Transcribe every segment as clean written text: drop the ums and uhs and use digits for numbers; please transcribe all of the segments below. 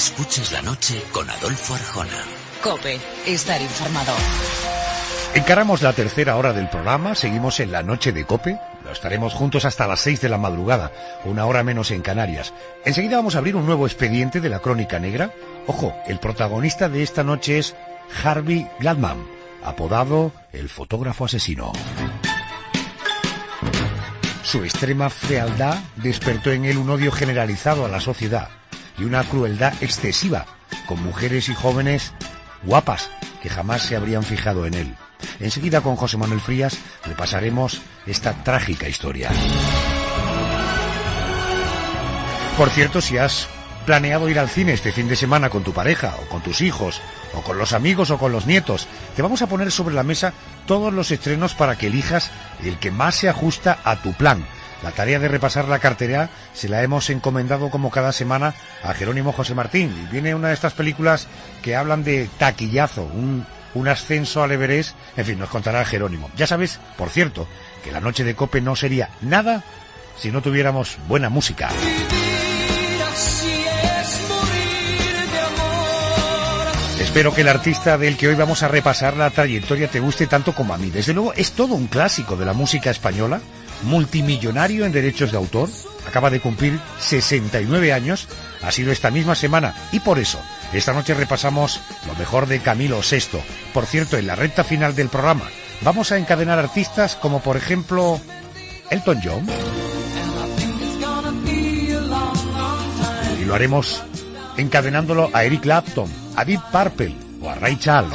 Escuchas la noche con Adolfo Arjona. COPE, estar informado. Encaramos la tercera hora del programa, seguimos en la noche de COPE, estaremos juntos hasta las 6 de la madrugada, una hora menos en Canarias. Enseguida vamos a abrir un nuevo expediente de la Crónica Negra. Ojo, el protagonista de esta noche es Harvey Gladman, apodado el fotógrafo asesino. Su extrema frialdad despertó en él un odio generalizado a la sociedad y una crueldad excesiva con mujeres y jóvenes guapas que jamás se habrían fijado en él. Enseguida con José Manuel Frías repasaremos esta trágica historia. Por cierto, si has planeado ir al cine este fin de semana con tu pareja o con tus hijos o con los amigos o con los nietos, te vamos a poner sobre la mesa todos los estrenos para que elijas el que más se ajusta a tu plan. La tarea de repasar la cartelera se la hemos encomendado como cada semana a Jerónimo José Martín. Y viene una de estas películas que hablan de taquillazo, un ascenso al Everest. En fin, nos contará Jerónimo. Ya sabes, por cierto, que la noche de COPE no sería nada si no tuviéramos buena música. Espero que el artista del que hoy vamos a repasar la trayectoria te guste tanto como a mí. Desde luego es todo un clásico de la música española, multimillonario en derechos de autor, acaba de cumplir 69 años, ha sido esta misma semana y por eso esta noche repasamos lo mejor de Camilo VI. Por cierto, en la recta final del programa vamos a encadenar artistas como por ejemplo Elton John y lo haremos encadenándolo a Eric Clapton, a Deep Purple o a Ray Charles.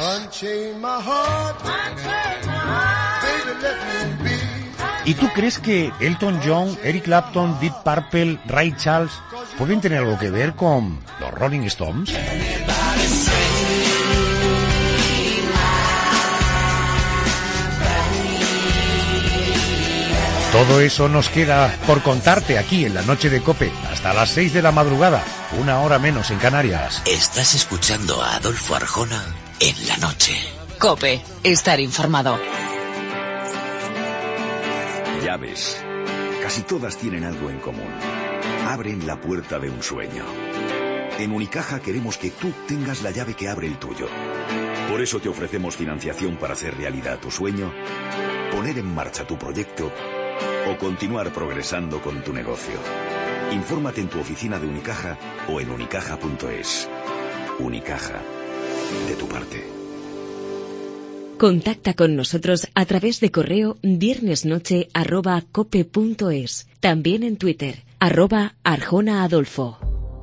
¿Y tú crees que Elton John, Eric Clapton, Deep Purple, Ray Charles pueden tener algo que ver con los Rolling Stones? Todo eso nos queda por contarte aquí en la noche de COPE, hasta las 6 de la madrugada, una hora menos en Canarias. Estás escuchando a Adolfo Arjona en la noche. COPE, estar informado. Llaves. Casi todas tienen algo en común. Abren la puerta de un sueño. En Unicaja queremos que tú tengas la llave que abre el tuyo. Por eso te ofrecemos financiación para hacer realidad tu sueño, poner en marcha tu proyecto o continuar progresando con tu negocio. Infórmate en tu oficina de Unicaja o en unicaja.es. Unicaja. De tu parte. Contacta con nosotros a través de correo viernesnoche@cope.es. También en Twitter, @ArjonaAdolfo.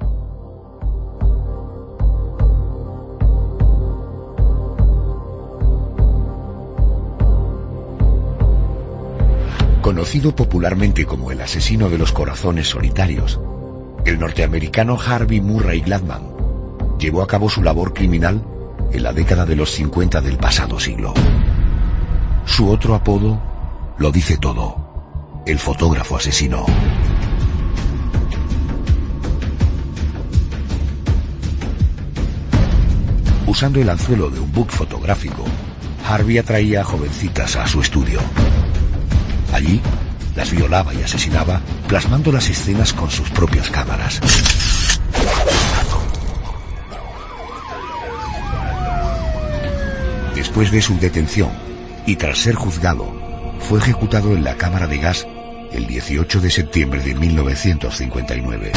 Conocido popularmente como el asesino de los corazones solitarios, el norteamericano Harvey Murray Gladman llevó a cabo su labor criminal en la década de los 50 del pasado siglo. Su otro apodo lo dice todo: el fotógrafo asesino. Usando el anzuelo de un book fotográfico, Harvey atraía a jovencitas a su estudio. Allí las violaba y asesinaba, plasmando las escenas con sus propias cámaras. Después de su detención y tras ser juzgado, fue ejecutado en la cámara de gas el 18 de septiembre de 1959.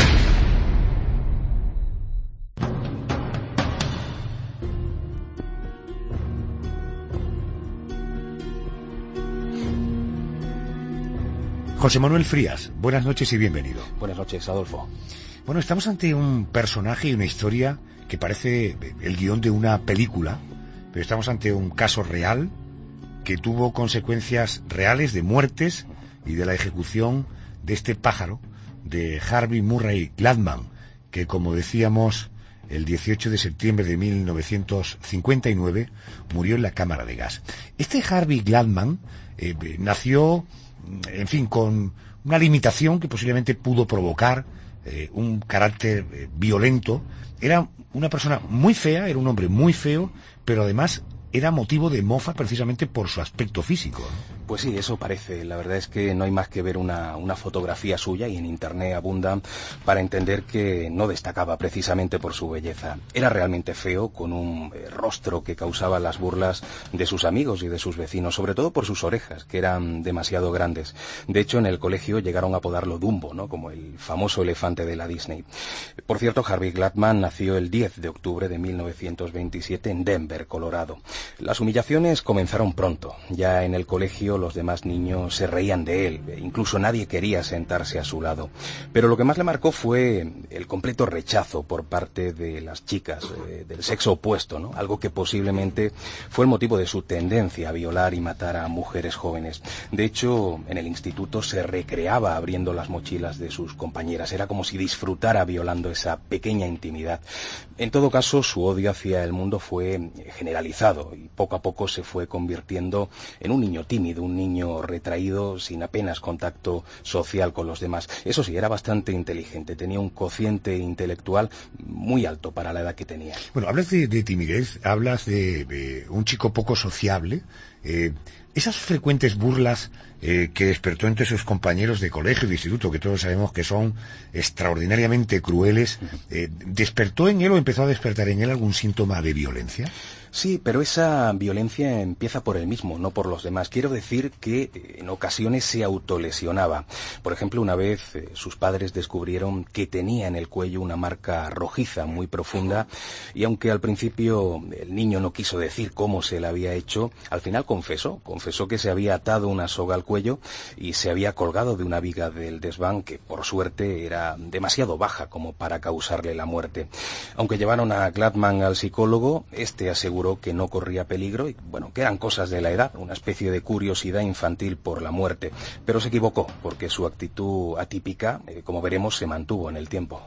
José Manuel Frías, buenas noches y bienvenido. Buenas noches, Adolfo. Bueno, estamos ante un personaje y una historia que parece el guión de una película, pero estamos ante un caso real que tuvo consecuencias reales de muertes y de la ejecución de este pájaro, de Harvey Murray Gladman, que, como decíamos, el 18 de septiembre de 1959 murió en la cámara de gas. Este Harvey Gladman nació, en fin, con una limitación que posiblemente pudo provocar un carácter violento. Era una persona muy fea, era un hombre muy feo, pero además era motivo de mofa precisamente por su aspecto físico, ¿no? Pues sí, eso parece. La verdad es que no hay más que ver una fotografía suya, y en internet abundan, para entender que no destacaba precisamente por su belleza. Era realmente feo, con un rostro que causaba las burlas de sus amigos y de sus vecinos, sobre todo por sus orejas, que eran demasiado grandes. De hecho, en el colegio llegaron a apodarlo Dumbo, ¿no?, como el famoso elefante de la Disney. Por cierto, Harvey Gladman nació el 10 de octubre de 1927 en Denver, Colorado. Las humillaciones comenzaron pronto. Ya en el colegio los demás niños se reían de él, incluso nadie quería sentarse a su lado. Pero lo que más le marcó fue el completo rechazo por parte de las chicas, del sexo opuesto, ¿no? Algo que posiblemente fue el motivo de su tendencia a violar y matar a mujeres jóvenes. De hecho, en el instituto se recreaba abriendo las mochilas de sus compañeras. Era como si disfrutara violando esa pequeña intimidad. En todo caso, su odio hacia el mundo fue generalizado y poco a poco se fue convirtiendo en un niño tímido, un niño retraído, sin apenas contacto social con los demás. Eso sí, era bastante inteligente, tenía un cociente intelectual muy alto para la edad que tenía. Bueno, hablas de timidez, hablas de un chico poco sociable. Esas frecuentes burlas que despertó entre sus compañeros de colegio y de instituto, que todos sabemos que son extraordinariamente crueles, ¿despertó en él o empezó a despertar en él algún síntoma de violencia? Sí, pero esa violencia empieza por él mismo, no por los demás. Quiero decir que en ocasiones se autolesionaba. Por ejemplo, una vez sus padres descubrieron que tenía en el cuello una marca rojiza muy profunda, y aunque al principio el niño no quiso decir cómo se la había hecho, al final confesó que se había atado una soga al cuello y se había colgado de una viga del desván que, por suerte, era demasiado baja como para causarle la muerte. Aunque llevaron a Gladman al psicólogo, este aseguró que no corría peligro y, bueno, que eran cosas de la edad, una especie de curiosidad infantil por la muerte. Pero se equivocó, porque su actitud atípica, como veremos, se mantuvo en el tiempo.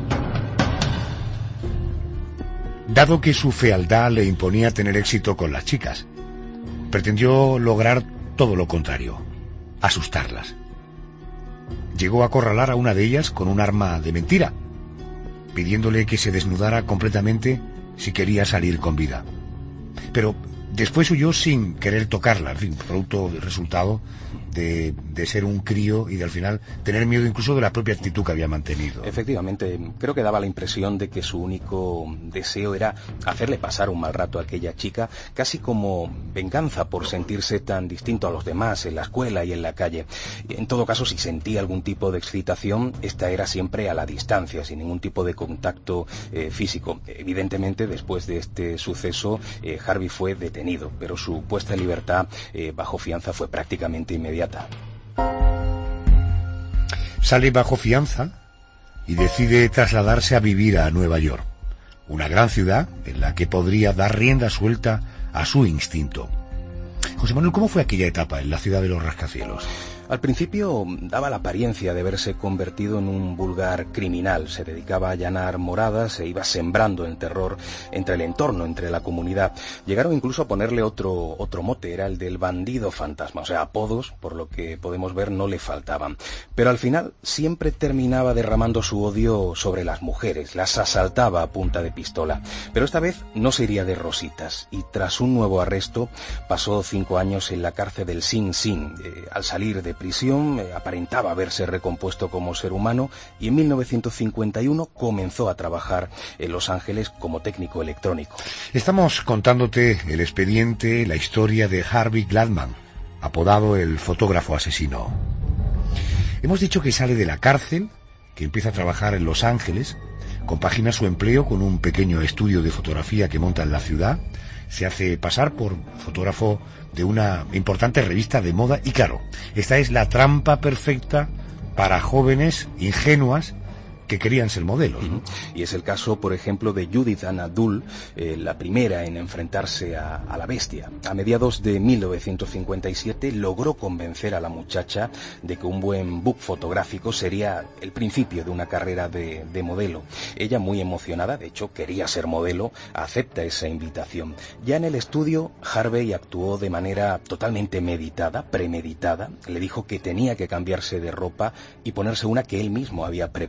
Dado que su fealdad le imponía tener éxito con las chicas, pretendió lograr todo lo contrario, asustarlas. Llegó a acorralar a una de ellas con un arma de mentira, pidiéndole que se desnudara completamente si quería salir con vida. Pero después huyó sin querer tocarla, en fin, producto del resultado de ser un crío y de al final tener miedo incluso de la propia actitud que había mantenido. Efectivamente, creo que daba la impresión de que su único deseo era hacerle pasar un mal rato a aquella chica, casi como venganza por sentirse tan distinto a los demás en la escuela y en la calle. En todo caso, si sentía algún tipo de excitación, esta era siempre a la distancia, sin ningún tipo de contacto físico. Evidentemente, después de este suceso, Harvey fue detenido, pero su puesta en libertad bajo fianza fue prácticamente inmediata. Sale bajo fianza y decide trasladarse a vivir a Nueva York, una gran ciudad en la que podría dar rienda suelta a su instinto. José Manuel, ¿cómo fue aquella etapa en la ciudad de los rascacielos? Al principio daba la apariencia de haberse convertido en un vulgar criminal. Se dedicaba a allanar moradas e iba sembrando el terror entre el entorno, entre la comunidad. Llegaron incluso a ponerle otro mote, era el del bandido fantasma. O sea, apodos, por lo que podemos ver, no le faltaban. Pero al final siempre terminaba derramando su odio sobre las mujeres, las asaltaba a punta de pistola. Pero esta vez no se iría de rositas, y tras un nuevo arresto pasó 5 años en la cárcel del Sing Sing. Al salir de prisión aparentaba haberse recompuesto como ser humano y en 1951 comenzó a trabajar en Los Ángeles como técnico electrónico. Estamos contándote el expediente, la historia de Harvey Gladman, apodado el fotógrafo asesino. Hemos dicho que sale de la cárcel, que empieza a trabajar en Los Ángeles, compagina su empleo con un pequeño estudio de fotografía que monta en la ciudad, se hace pasar por fotógrafo de una importante revista de moda y claro, esta es la trampa perfecta para jóvenes ingenuas que querían ser modelos, ¿no? Y es el caso, por ejemplo, de Judith Ann Dull, la primera en enfrentarse a la bestia. A mediados de 1957 logró convencer a la muchacha de que un buen book fotográfico sería el principio de una carrera de modelo. Ella, muy emocionada, de hecho quería ser modelo, acepta esa invitación. Ya en el estudio, Harvey actuó de manera totalmente meditada, premeditada. Le dijo que tenía que cambiarse de ropa y ponerse una que él mismo había preparado.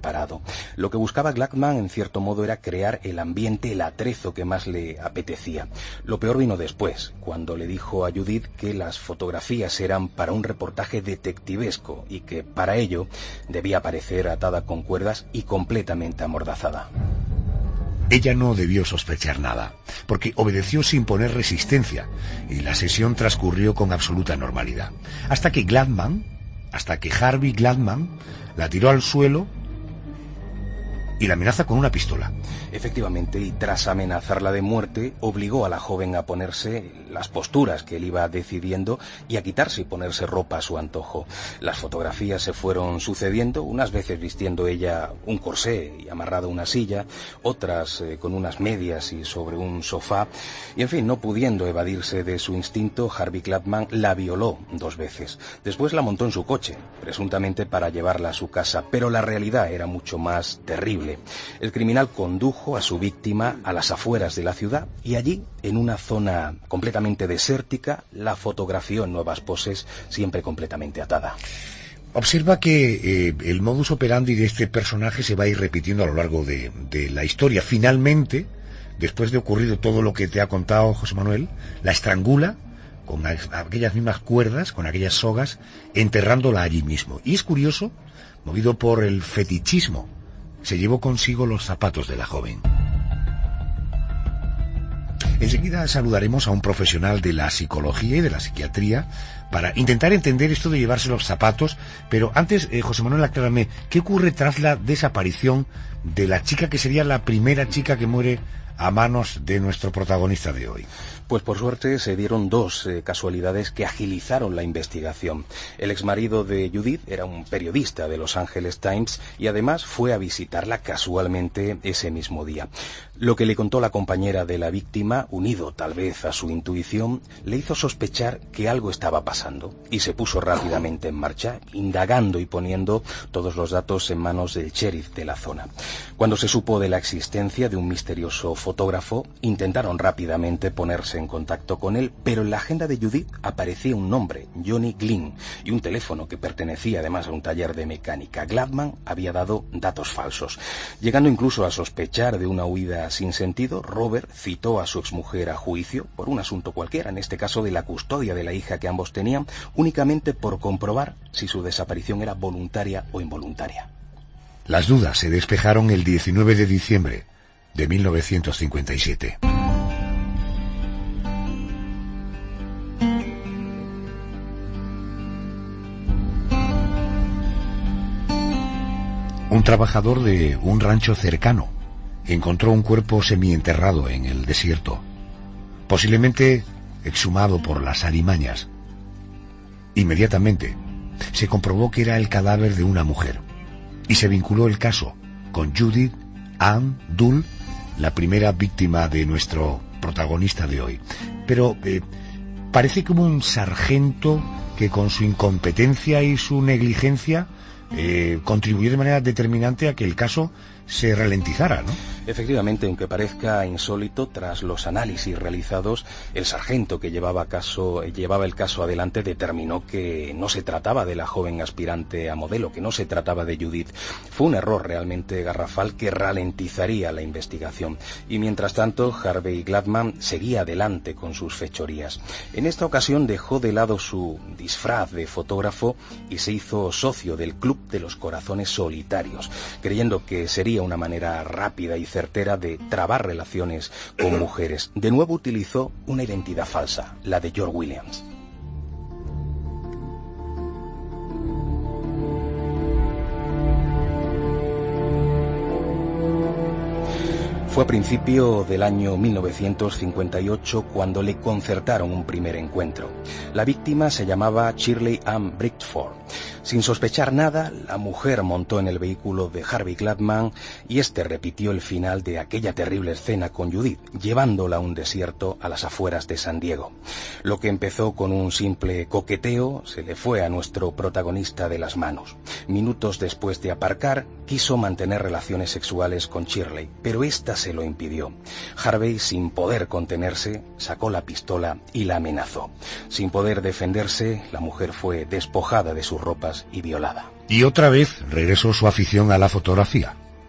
Lo que buscaba Gladman, en cierto modo, era crear el ambiente, el atrezo que más le apetecía. Lo peor vino después, cuando le dijo a Judith que las fotografías eran para un reportaje detectivesco y que para ello debía aparecer atada con cuerdas y completamente amordazada. Ella no debió sospechar nada, porque obedeció sin poner resistencia, y la sesión transcurrió con absoluta normalidad. Hasta que Harvey Gladman la tiró al suelo y la amenaza con una pistola. Efectivamente, y tras amenazarla de muerte, obligó a la joven a ponerse las posturas que él iba decidiendo y a quitarse y ponerse ropa a su antojo. Las fotografías se fueron sucediendo, unas veces vistiendo ella un corsé y amarrado a una silla, otras con unas medias y sobre un sofá, y en fin, no pudiendo evadirse de su instinto, Harvey Gladman la violó 2 veces. Después la montó en su coche, presuntamente para llevarla a su casa, pero la realidad era mucho más terrible. El criminal condujo a su víctima a las afueras de la ciudad y allí, en una zona completamente desértica, la fotografió en nuevas poses, siempre completamente atada. Observa que el modus operandi de este personaje se va a ir repitiendo a lo largo de la historia. Finalmente, después de ocurrido todo lo que te ha contado José Manuel, la estrangula con aquellas mismas cuerdas, con aquellas sogas, enterrándola allí mismo. Y es curioso, movido por el fetichismo, se llevó consigo los zapatos de la joven. Enseguida saludaremos a un profesional de la psicología y de la psiquiatría para intentar entender esto de llevarse los zapatos, pero antes, José Manuel, aclárame, ¿qué ocurre tras la desaparición de la chica que sería la primera chica que muere a manos de nuestro protagonista de hoy? Pues por suerte se dieron 2 casualidades que agilizaron la investigación. El exmarido de Judith era un periodista de Los Angeles Times y además fue a visitarla casualmente ese mismo día. Lo que le contó la compañera de la víctima, unido tal vez a su intuición, le hizo sospechar que algo estaba pasando y se puso rápidamente en marcha, indagando y poniendo todos los datos en manos del sheriff de la zona. Cuando se supo de la existencia de un misterioso fotógrafo, intentaron rápidamente ponerse en contacto con él, pero en la agenda de Judith aparecía un nombre, Johnny Glynn, y un teléfono que pertenecía además a un taller de mecánica. Gladman había dado datos falsos. Llegando incluso a sospechar de una huida sin sentido, Robert citó a su exmujer a juicio por un asunto cualquiera, en este caso de la custodia de la hija que ambos tenían, únicamente por comprobar si su desaparición era voluntaria o involuntaria. Las dudas se despejaron el 19 de diciembre de 1957. Un trabajador de un rancho cercano encontró un cuerpo semienterrado en el desierto, posiblemente exhumado por las alimañas. Inmediatamente se comprobó que era el cadáver de una mujer y se vinculó el caso con Judith Ann Dull, la primera víctima de nuestro protagonista de hoy. Pero parece como un sargento que con su incompetencia y su negligencia contribuyó de manera determinante a que el caso se ralentizara, ¿no? Efectivamente, aunque parezca insólito, tras los análisis realizados, el sargento que llevaba el caso adelante determinó que no se trataba de la joven aspirante a modelo, que no se trataba de Judith. Fue un error realmente garrafal que ralentizaría la investigación. Y mientras tanto, Harvey Gladman seguía adelante con sus fechorías. En esta ocasión dejó de lado su disfraz de fotógrafo y se hizo socio del Club de los Corazones Solitarios, creyendo que sería una manera rápida y certera de trabar relaciones con mujeres. De nuevo utilizó una identidad falsa, la de George Williams. Fue a principio del año 1958 cuando le concertaron un primer encuentro. La víctima se llamaba Shirley Ann Bridgeford. Sin sospechar nada, la mujer montó en el vehículo de Harvey Gladman y este repitió el final de aquella terrible escena con Judith, llevándola a un desierto a las afueras de San Diego. Lo que empezó con un simple coqueteo se le fue a nuestro protagonista de las manos. Minutos después de aparcar, quiso mantener relaciones sexuales con Shirley, pero ésta se lo impidió. Harvey, sin poder contenerse, sacó la pistola y la amenazó. Sin poder defenderse, la mujer fue despojada de sus ropas y violada. Y otra vez regresó su afición a la fotografía.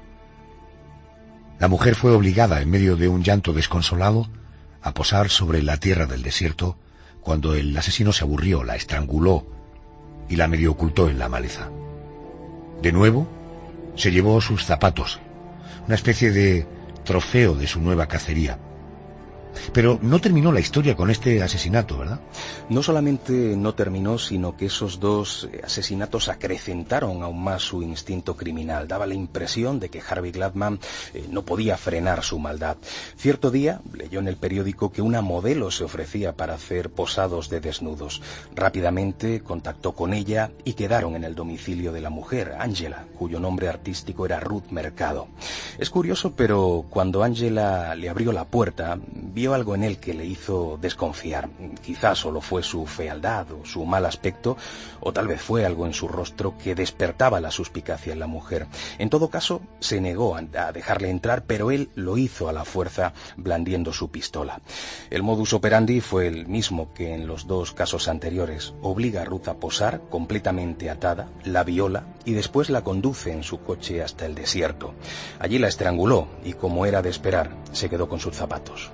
La mujer fue obligada, en medio de un llanto desconsolado, a posar sobre la tierra del desierto cuando el asesino se aburrió, la estranguló y la medio ocultó en la maleza. De nuevo, se llevó sus zapatos, una especie de trofeo de su nueva cacería. Pero no terminó la historia con este asesinato, ¿verdad? No solamente no terminó, sino que esos dos asesinatos acrecentaron aún más su instinto criminal. Daba la impresión de que Harvey Gladman no podía frenar su maldad. Cierto día leyó en el periódico que una modelo se ofrecía para hacer posados de desnudos. Rápidamente contactó con ella y quedaron en el domicilio de la mujer, Angela, cuyo nombre artístico era Ruth Mercado. Es curioso, pero cuando Angela le abrió la puerta, vio algo en él que le hizo desconfiar. Quizás solo fue su fealdad o su mal aspecto, o tal vez fue algo en su rostro que despertaba la suspicacia en la mujer. En todo caso, se negó a dejarle entrar, pero él lo hizo a la fuerza, blandiendo su pistola. El modus operandi fue el mismo que en los dos casos anteriores. Obliga a Ruth a posar, completamente atada, la viola y después la conduce en su coche hasta el desierto. Allí la estranguló y, como era de esperar, se quedó con sus zapatos.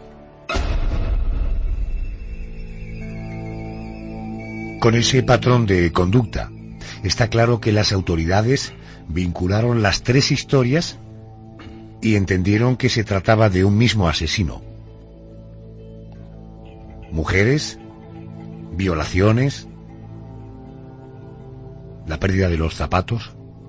Con ese patrón de conducta, está claro que las autoridades vincularon las tres historias y entendieron que se trataba de un mismo asesino. Mujeres, violaciones, la pérdida de los zapatos.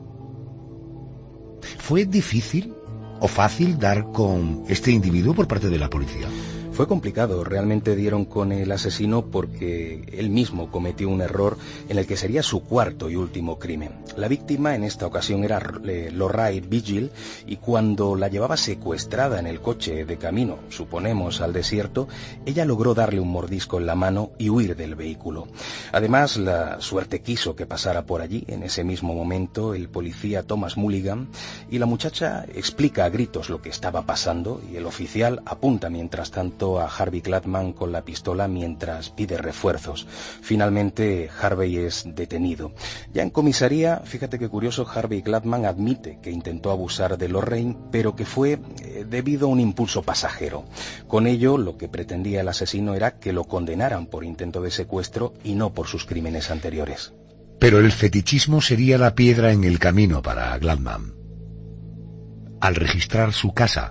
¿Fue difícil o fácil dar con este individuo por parte de la policía? Fue complicado, realmente dieron con el asesino porque él mismo cometió un error en el que sería su cuarto y último crimen. La víctima en esta ocasión era Lorraine Vigil, y cuando la llevaba secuestrada en el coche de camino, suponemos, al desierto, ella logró darle un mordisco en la mano y huir del vehículo. Además, la suerte quiso que pasara por allí, en ese mismo momento, el policía Thomas Mulligan, y la muchacha explica a gritos lo que estaba pasando, y el oficial apunta mientras tanto a Harvey Gladman con la pistola mientras pide refuerzos. Finalmente, Harvey es detenido. Ya en comisaría, fíjate qué curioso, Harvey Gladman admite que intentó abusar de Lorraine, pero que fue debido a un impulso pasajero. Con ello, lo que pretendía el asesino era que lo condenaran por intento de secuestro y no por sus crímenes anteriores. Pero el fetichismo sería la piedra en el camino para Gladman. Al registrar su casa,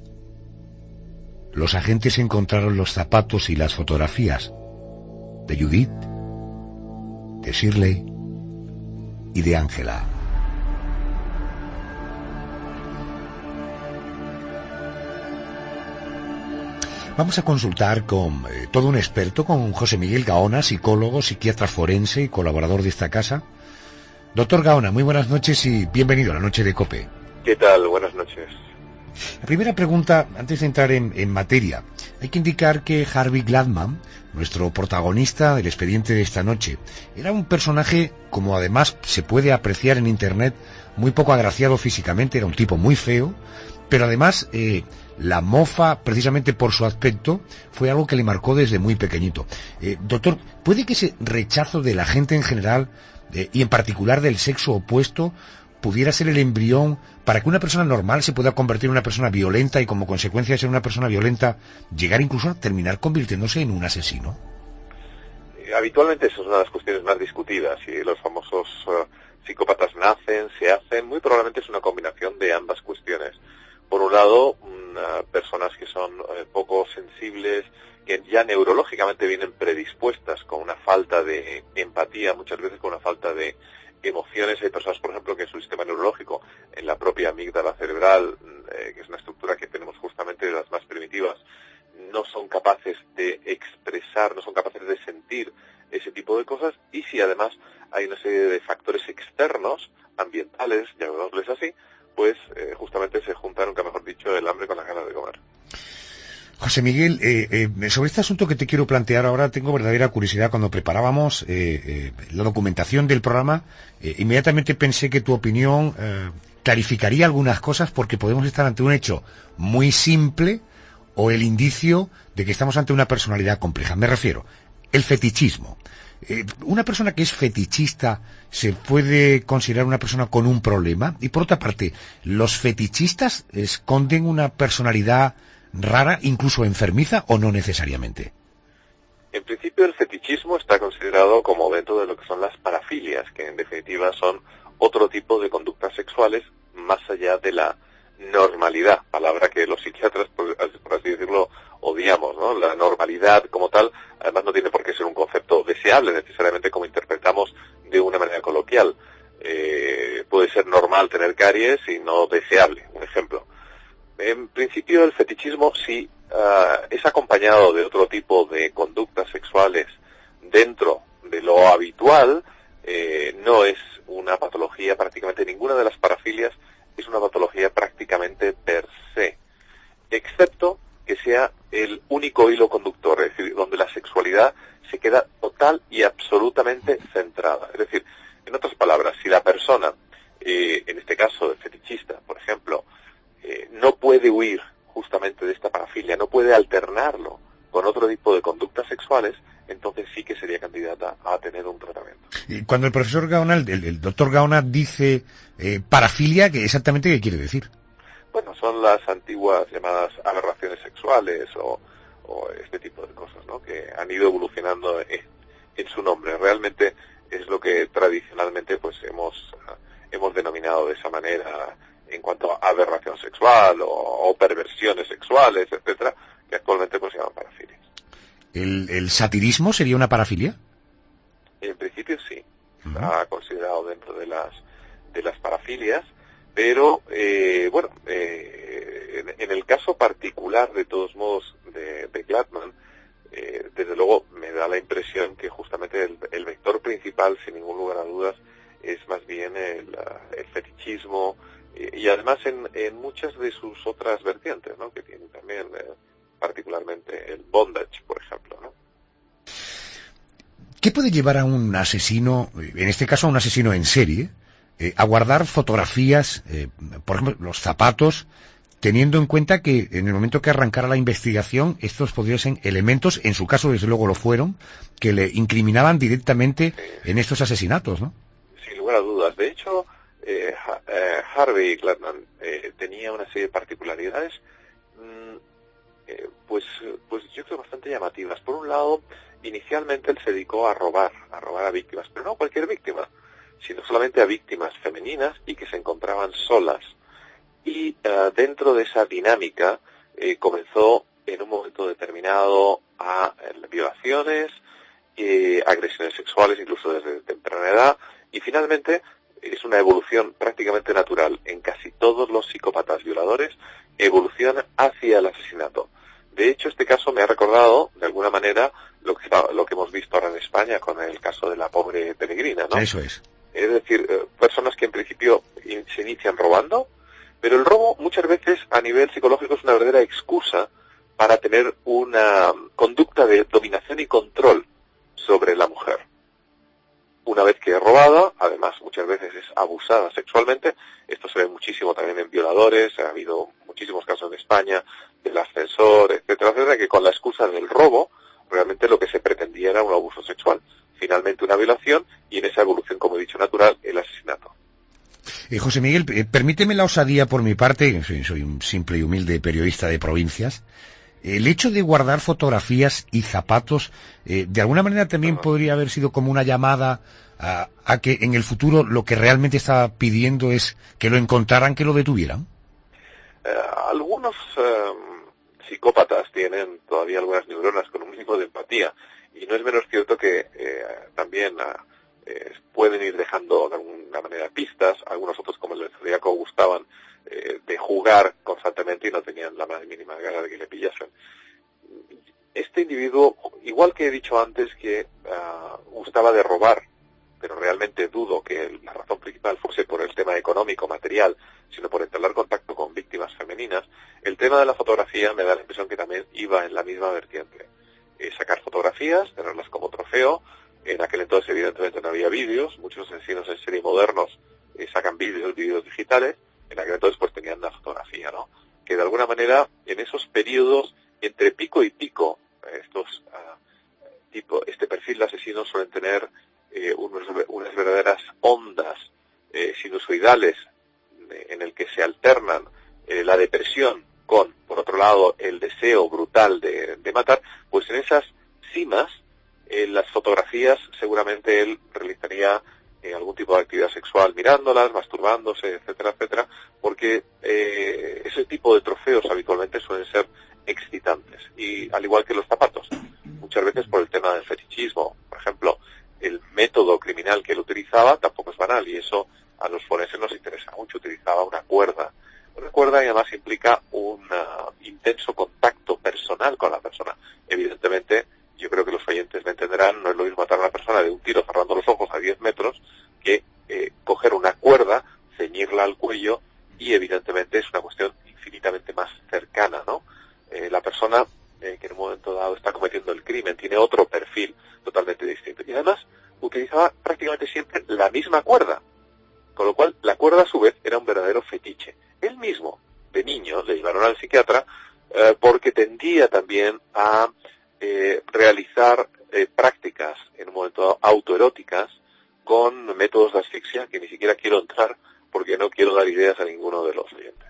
los agentes encontraron los zapatos y las fotografías de Judith, de Shirley y de Angela. Vamos a consultar con todo un experto, con José Miguel Gaona, psicólogo, psiquiatra forense y colaborador de esta casa. Doctor Gaona, muy buenas noches y bienvenido a la Noche de COPE. ¿Qué tal? Buenas noches. La primera pregunta, antes de entrar en materia, hay que indicar que Harvey Gladman, nuestro protagonista del expediente de esta noche, era un personaje, como además se puede apreciar en Internet, muy poco agraciado físicamente, era un tipo muy feo, pero además la mofa, precisamente por su aspecto, fue algo que le marcó desde muy pequeñito. Doctor, ¿puede que ese rechazo de la gente en general, y en particular del sexo opuesto, pudiera ser el embrión para que una persona normal se pueda convertir en una persona violenta y, como consecuencia de ser una persona violenta, llegar incluso a terminar convirtiéndose en un asesino? Habitualmente esa es una de las cuestiones más discutidas. Si los famosos psicópatas nacen, se hacen, muy probablemente es una combinación de ambas cuestiones. Por un lado, personas que son poco sensibles, que ya neurológicamente vienen predispuestas con una falta de empatía, muchas veces con una falta de emociones. Hay personas, por ejemplo, que en su sistema neurológico, en la propia amígdala cerebral, que es una estructura que tenemos justamente de las más primitivas, no son capaces de expresar, no son capaces de sentir ese tipo de cosas. Y si además hay una serie de factores externos, ambientales, llamémosles así, pues justamente se juntan, nunca mejor dicho, el hambre con las ganas de comer. José Miguel, sobre este asunto que te quiero plantear ahora, tengo verdadera curiosidad. Cuando preparábamos la documentación del programa, inmediatamente pensé que tu opinión clarificaría algunas cosas, porque podemos estar ante un hecho muy simple o el indicio de que estamos ante una personalidad compleja. Me refiero, el fetichismo. ¿Una persona que es fetichista se puede considerar una persona con un problema? Y por otra parte, ¿los fetichistas esconden una personalidad rara, incluso enfermiza, o no necesariamente? En principio, el fetichismo está considerado como dentro de lo que son las parafilias, que en definitiva son otro tipo de conductas sexuales más allá de la normalidad, palabra que los psiquiatras, por así decirlo, odiamos, ¿no? La normalidad como tal, además no tiene por qué ser un concepto deseable necesariamente como interpretamos de una manera coloquial. Puede ser normal tener caries y no deseable, un ejemplo. En principio el fetichismo sí es acompañado de otro tipo de conductas sexuales dentro de lo habitual, no es una patología, prácticamente ninguna de las parafilias es una patología prácticamente per se, excepto que sea el único hilo conductor, es decir, donde la sexualidad se queda total y absolutamente centrada. Es decir, en otras palabras, si la persona, en este caso el fetichista, por ejemplo, no puede huir justamente de esta parafilia, no puede alternarlo con otro tipo de conductas sexuales, entonces sí que sería candidata a tener un tratamiento. Cuando el profesor Gaona, el doctor Gaona dice parafilia, ¿qué exactamente qué quiere decir? Bueno, son las antiguas llamadas aberraciones sexuales o este tipo de cosas, ¿no? Que han ido evolucionando en su nombre. Realmente es lo que tradicionalmente pues hemos denominado de esa manera en cuanto a aberración sexual o perversiones sexuales, etcétera, que actualmente pues se llaman parafilias. ¿El satirismo sería una parafilia? En principio sí, está considerado dentro de las parafilias, pero en el caso particular de todos modos de Gladman, desde luego me da la impresión que justamente el vector principal, sin ningún lugar a dudas, es más bien el fetichismo y además en muchas de sus otras vertientes, ¿no? Que tienen también particularmente el bondage, por ejemplo, ¿no? ¿Qué puede llevar a un asesino, en este caso a un asesino en serie, a guardar fotografías, por ejemplo, los zapatos, teniendo en cuenta que en el momento que arrancara la investigación, estos podrían ser elementos, en su caso desde luego lo fueron, que le incriminaban directamente en estos asesinatos, ¿no? Sin lugar a dudas. De hecho, Harvey Gladman tenía una serie de particularidades, pues yo creo bastante llamativas. Por un lado, inicialmente él se dedicó a robar a víctimas, pero no a cualquier víctima, sino solamente a víctimas femeninas y que se encontraban solas. Y dentro de esa dinámica comenzó en un momento determinado a violaciones, agresiones sexuales incluso desde temprana edad, y finalmente es una evolución prácticamente natural en casi todos los psicópatas violadores, evoluciona hacia el asesinato. De hecho, este caso me ha recordado, de alguna manera, lo que hemos visto ahora en España con el caso de la pobre peregrina, ¿no? Eso es. Es decir, personas que en principio se inician robando, pero el robo muchas veces a nivel psicológico es una verdadera excusa para tener una conducta de dominación y control sobre la mujer. Una vez que es robada, además muchas veces es abusada sexualmente, esto se ve muchísimo también en violadores, ha habido muchísimos casos en España, del ascensor, etcétera, etcétera, que con la excusa del robo, realmente lo que se pretendía era un abuso sexual. Finalmente una violación y en esa evolución, como he dicho, natural, el asesinato. José Miguel, permíteme la osadía por mi parte, soy un simple y humilde periodista de provincias. El hecho de guardar fotografías y zapatos, de alguna manera también podría haber sido como una llamada a que en el futuro lo que realmente estaba pidiendo es que lo encontraran, que lo detuvieran. Algunos psicópatas tienen todavía algunas neuronas con un mínimo de empatía y no es menos cierto que también pueden ir dejando de alguna manera pistas. Algunos otros, como el Zodíaco, gustaban de jugar constantemente y no tenían la más mínima gana de que le pillasen. Este individuo, igual que he dicho antes que gustaba de robar, pero realmente dudo que la razón principal fuese por el tema económico, material, sino por entablar contacto con víctimas femeninas, el tema de la fotografía me da la impresión que también iba en la misma vertiente. Sacar fotografías, tenerlas como trofeo. En aquel entonces evidentemente no había vídeos, muchos asesinos en serie modernos sacan vídeos digitales, en aquel entonces pues tenían la fotografía, ¿no? Que de alguna manera en esos periodos entre pico y pico, estos este perfil de asesino suelen tener unas verdaderas ondas sinusoidales en el que se alternan la depresión con, por otro lado, el deseo brutal de matar. Pues en esas cimas, en las fotografías, seguramente él realizaría algún tipo de actividad sexual mirándolas, masturbándose, etcétera, etcétera, porque ese tipo de trofeos habitualmente suelen ser excitantes, y al igual que los zapatos, muchas veces por el tema del fetichismo. Por ejemplo, el método criminal que él utilizaba tampoco es banal, y eso a los forenses nos interesa mucho. Utilizaba una cuerda y además implica un intenso contacto personal con la persona. Evidentemente, yo creo que los oyentes me entenderán, no es lo mismo matar a una persona de un tiro cerrando los ojos a 10 metros que coger una cuerda, ceñirla al cuello, y evidentemente es una cuestión infinitamente más cercana, ¿no? La persona que en un momento dado está cometiendo el crimen tiene otro perfil totalmente distinto. Y además utilizaba prácticamente siempre la misma cuerda, con lo cual la cuerda a su vez era un verdadero fetiche. Él mismo, de niño, le llevaron al psiquiatra porque tendía también a realizar prácticas, en un momento dado, autoeróticas, con métodos de asfixia que ni siquiera quiero entrar porque no quiero dar ideas a ninguno de los oyentes.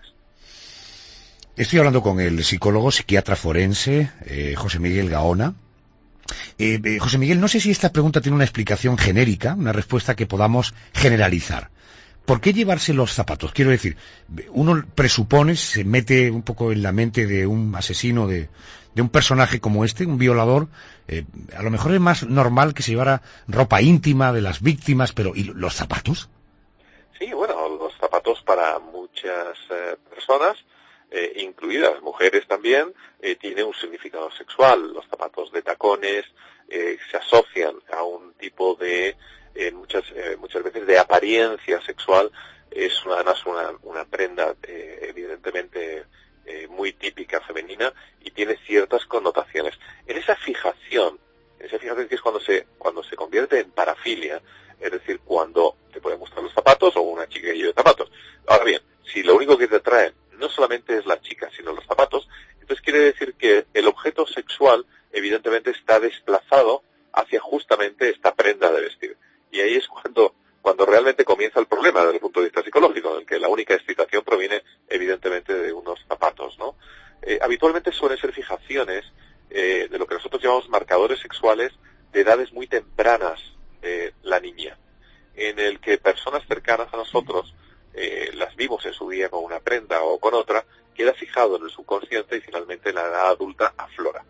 Estoy hablando con el psicólogo, psiquiatra forense, José Miguel Gaona. José Miguel, no sé si esta pregunta tiene una explicación genérica, una respuesta que podamos generalizar. ¿Por qué llevarse los zapatos? Quiero decir, uno presupone, se mete un poco en la mente de un asesino, de un personaje como este, un violador, a lo mejor es más normal que se llevara ropa íntima de las víctimas, pero ¿y los zapatos? Sí, bueno, los zapatos para muchas personas, incluidas mujeres también, tiene un significado sexual. Los zapatos de tacones se asocian a un tipo de, muchas veces, de apariencia sexual. Es además una prenda evidentemente muy típica femenina, y tiene ciertas connotaciones. En esa fijación que es cuando se convierte en parafilia, es decir, cuando te pueden gustar los zapatos o una chica que lleve zapatos. Ahora bien, si lo único que te atrae no solamente es la chica, sino los zapatos, entonces quiere decir que el objeto sexual evidentemente está desplazado hacia justamente esta prenda de vestir. Y ahí es cuando realmente comienza el problema desde el punto de vista psicológico, en el que la única excitación proviene evidentemente de unos zapatos, ¿no? Habitualmente suelen ser fijaciones de lo que nosotros llamamos marcadores sexuales de edades muy tempranas de la niña, en el que personas cercanas a nosotros las vimos en su día con una prenda o con otra, queda fijado en el subconsciente y finalmente en la edad adulta aflora.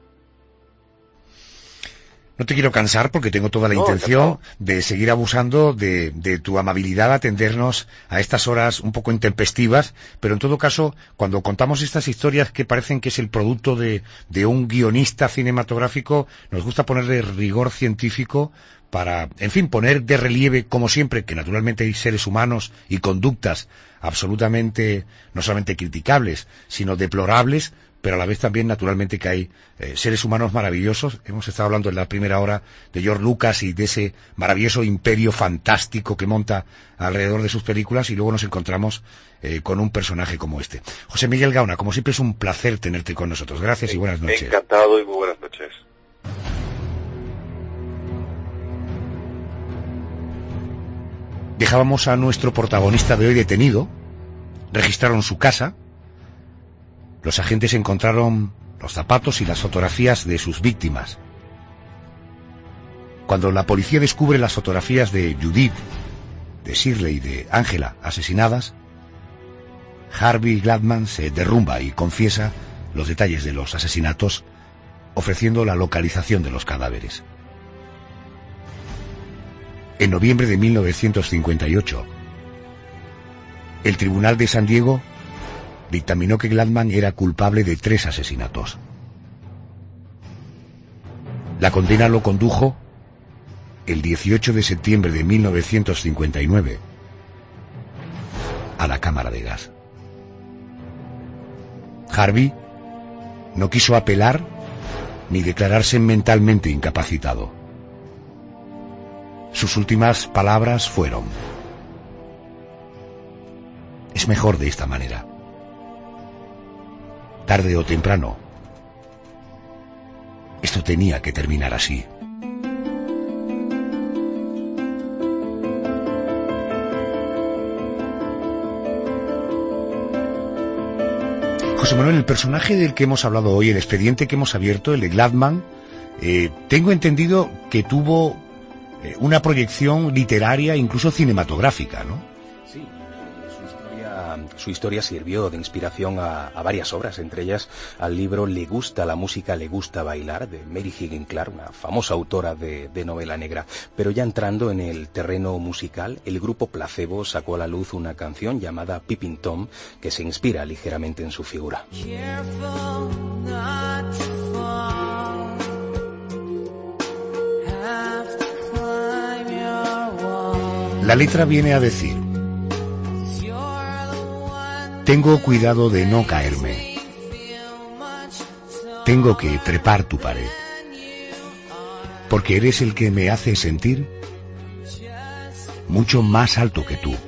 No te quiero cansar porque tengo toda la intención de seguir abusando de tu amabilidad, atendernos a estas horas un poco intempestivas, pero en todo caso, cuando contamos estas historias que parecen que es el producto de un guionista cinematográfico, nos gusta ponerle rigor científico para, en fin, poner de relieve, como siempre, que naturalmente hay seres humanos y conductas absolutamente, no solamente criticables, sino deplorables, pero a la vez también, naturalmente, que hay seres humanos maravillosos. Hemos estado hablando en la primera hora de George Lucas y de ese maravilloso imperio fantástico que monta alrededor de sus películas, y luego nos encontramos con un personaje como este. José Miguel Gaona, como siempre es un placer tenerte con nosotros. Gracias y buenas noches. Encantado y muy buenas noches. Dejábamos a nuestro protagonista de hoy detenido, registraron su casa. Los agentes encontraron los zapatos y las fotografías de sus víctimas. Cuando la policía descubre las fotografías de Judith, de Shirley y de Angela asesinadas, Harvey Gladman se derrumba y confiesa los detalles de los asesinatos, ofreciendo la localización de los cadáveres. En noviembre de 1958, el Tribunal de San Diego dictaminó que Gladman era culpable de 3 asesinatos. La condena lo condujo el 18 de septiembre de 1959 a la cámara de gas. Harvey no quiso apelar ni declararse mentalmente incapacitado. Sus últimas palabras fueron: es mejor de esta manera. Tarde o temprano, esto tenía que terminar así. José Manuel, el personaje del que hemos hablado hoy, el expediente que hemos abierto, el de Gladman, tengo entendido que tuvo una proyección literaria, incluso cinematográfica, ¿no? Sí, su historia sirvió de inspiración a varias obras, entre ellas al libro Le gusta la música, le gusta bailar, de Mary Higgins Clark, una famosa autora de novela negra. Pero ya entrando en el terreno musical, el grupo Placebo sacó a la luz una canción llamada Peeping Tom, que se inspira ligeramente en su figura. La letra viene a decir: tengo cuidado de no caerme, tengo que trepar tu pared, porque eres el que me hace sentir mucho más alto que tú.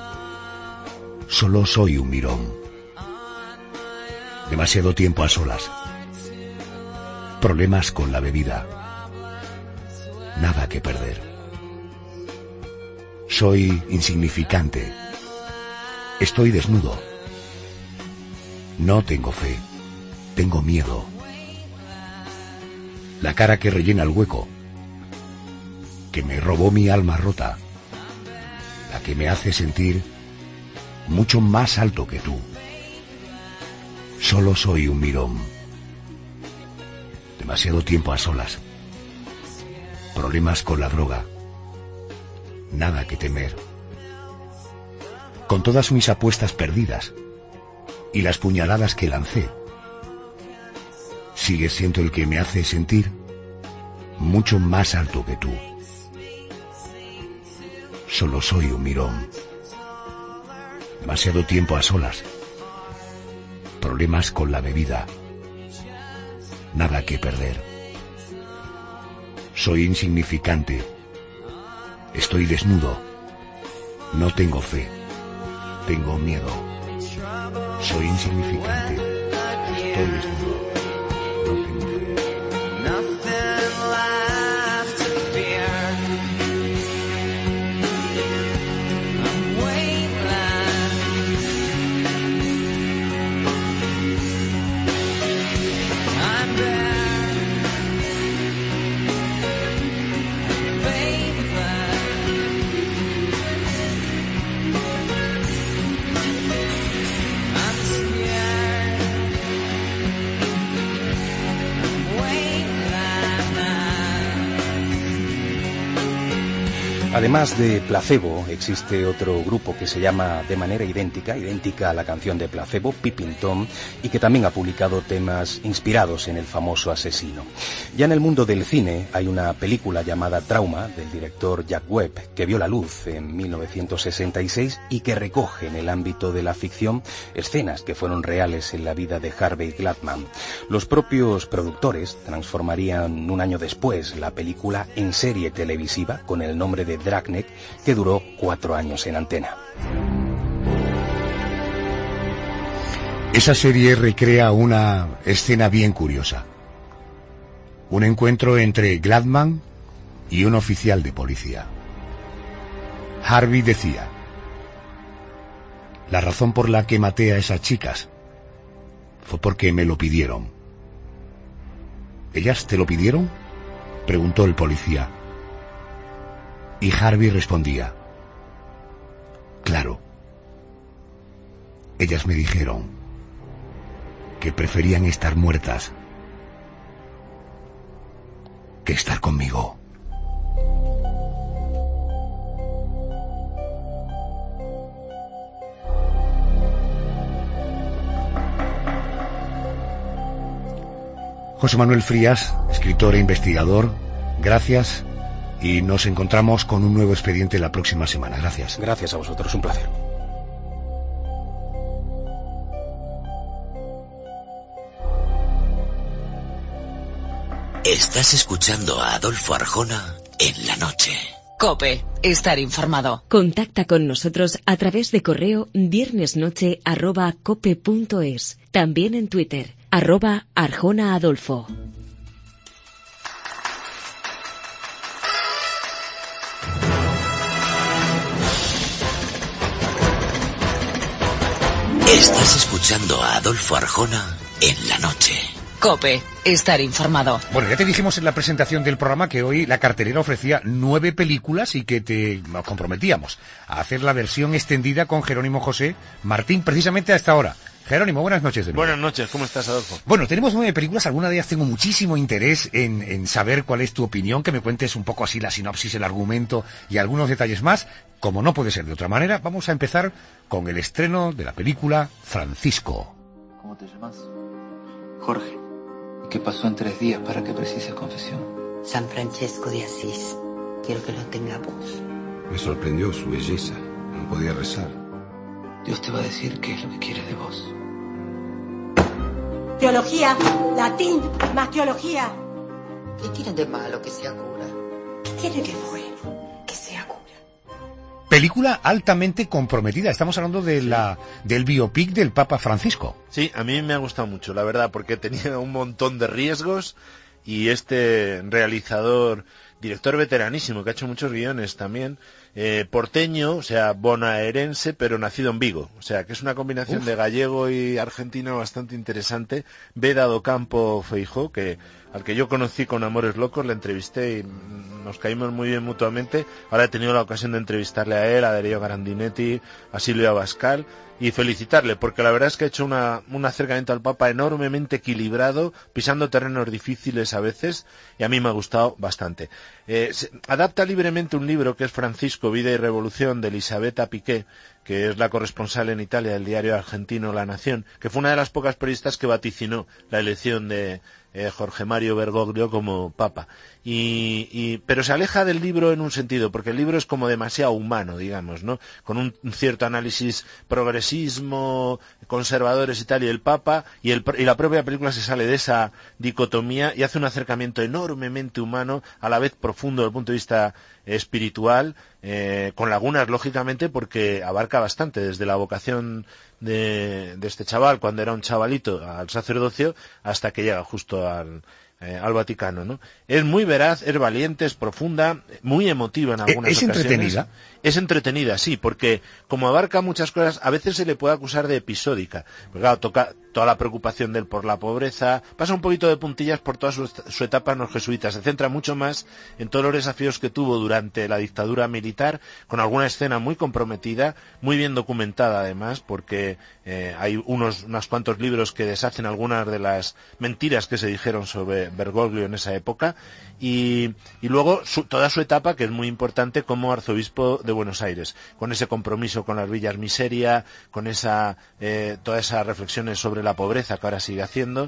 Solo soy un mirón. Demasiado tiempo a solas. Problemas con la bebida. Nada que perder. Soy insignificante. Estoy desnudo. No tengo fe. Tengo miedo. La cara que rellena el hueco, que me robó mi alma rota, la que me hace sentir mucho más alto que tú. Solo soy un mirón. Demasiado tiempo a solas. Problemas con la droga. Nada que temer. Con todas mis apuestas perdidas y las puñaladas que lancé, sigues siendo el que me hace sentir mucho más alto que tú. Solo soy un mirón. Demasiado tiempo a solas. Problemas con la bebida. Nada que perder. Soy insignificante. Estoy desnudo. No tengo fe. Tengo miedo. Soy insignificante. Estoy desnudo. No tengo fe. Además de Placebo, existe otro grupo que se llama de manera idéntica a la canción de Placebo, Peeping Tom, y que también ha publicado temas inspirados en el famoso asesino. Ya en el mundo del cine hay una película llamada Trauma, del director Jack Webb, que vio la luz en 1966 y que recoge en el ámbito de la ficción escenas que fueron reales en la vida de Harvey Gladman. Los propios productores transformarían un año después la película en serie televisiva con el nombre de Dragnet, que duró 4 años en antena. Esa serie recrea una escena bien curiosa. Un encuentro entre Gladman y un oficial de policía. Harvey decía: la razón por la que maté a esas chicas fue porque me lo pidieron. ¿Ellas te lo pidieron?, preguntó el policía. Y Harvey respondía: claro. Ellas me dijeron que preferían estar muertas que estar conmigo. José Manuel Frías, escritor e investigador, gracias, y nos encontramos con un nuevo expediente la próxima semana. Gracias. Gracias a vosotros, un placer. Estás escuchando a Adolfo Arjona en la noche. COPE, estar informado. Contacta con nosotros a través de correo viernesnoche@cope.es. También en Twitter, @ArjonaAdolfo. Estás escuchando a Adolfo Arjona en la noche. COPE, estar informado. Bueno, ya te dijimos en la presentación del programa que hoy la cartelera ofrecía 9 películas y que nos comprometíamos a hacer la versión extendida con Jerónimo José Martín precisamente a esta hora. Jerónimo, buenas noches de nuevo. Buenas noches, ¿cómo estás, Adolfo? Bueno, tenemos 9 películas, alguna de ellas tengo muchísimo interés en saber cuál es tu opinión, que me cuentes un poco así la sinopsis, el argumento y algunos detalles más. Como no puede ser de otra manera, vamos a empezar con el estreno de la película Francisco. ¿Cómo te llamas? Jorge. ¿Y qué pasó en 3 días para que precises confesión? San Francesco de Asís. Quiero que lo tengamos. Me sorprendió su belleza. No podía rezar. Dios te va a decir qué es lo que quiere de vos. Teología, latín, más teología. ¿Qué tiene de malo que sea cura? ¿Qué tiene de bueno que sea cura? Película altamente comprometida. Estamos hablando del biopic del Papa Francisco. Sí, a mí me ha gustado mucho, la verdad, porque tenía un montón de riesgos y este realizador, director veteranísimo, que ha hecho muchos guiones también, porteño, o sea, bonaerense, pero nacido en Vigo. O sea, que es una combinación de gallego y argentino bastante interesante. Beda do Campo Feijó, al que yo conocí con Amores Locos, le entrevisté y nos caímos muy bien mutuamente. Ahora he tenido la ocasión de entrevistarle a él, a Darío Grandinetti, a Silvia Abascal, y felicitarle, porque la verdad es que ha hecho un acercamiento al Papa enormemente equilibrado, pisando terrenos difíciles a veces, y a mí me ha gustado bastante. Adapta libremente un libro que es Francisco, Vida y Revolución, de Elisabetta Piqué, que es la corresponsal en Italia del diario argentino La Nación, que fue una de las pocas periodistas que vaticinó la elección de Jorge Mario Bergoglio como papa. Pero se aleja del libro en un sentido, porque el libro es como demasiado humano, digamos, ¿no? Con un cierto análisis progresismo, conservadores y tal, y el papa, y la propia película se sale de esa dicotomía y hace un acercamiento enormemente humano, a la vez profundo desde el punto de vista espiritual, con lagunas, lógicamente, porque abarca bastante, desde la vocación de este chaval, cuando era un chavalito, al sacerdocio, hasta que llega justo al Vaticano, ¿no? Es muy veraz, es valiente, es profunda, muy emotiva en algunas ocasiones. ¿Es entretenida? Es entretenida, sí, porque como abarca muchas cosas, a veces se le puede acusar de episódica. Porque claro, toca toda la preocupación de él por la pobreza, pasa un poquito de puntillas por toda su etapa en los jesuitas, se centra mucho más en todos los desafíos que tuvo durante la dictadura militar, con alguna escena muy comprometida, muy bien documentada además, porque hay unos cuantos libros que deshacen algunas de las mentiras que se dijeron sobre Bergoglio en esa época, y luego toda su etapa, que es muy importante, como arzobispo de Buenos Aires, con ese compromiso con las villas miseria, con todas esas reflexiones sobre la pobreza que ahora sigue haciendo.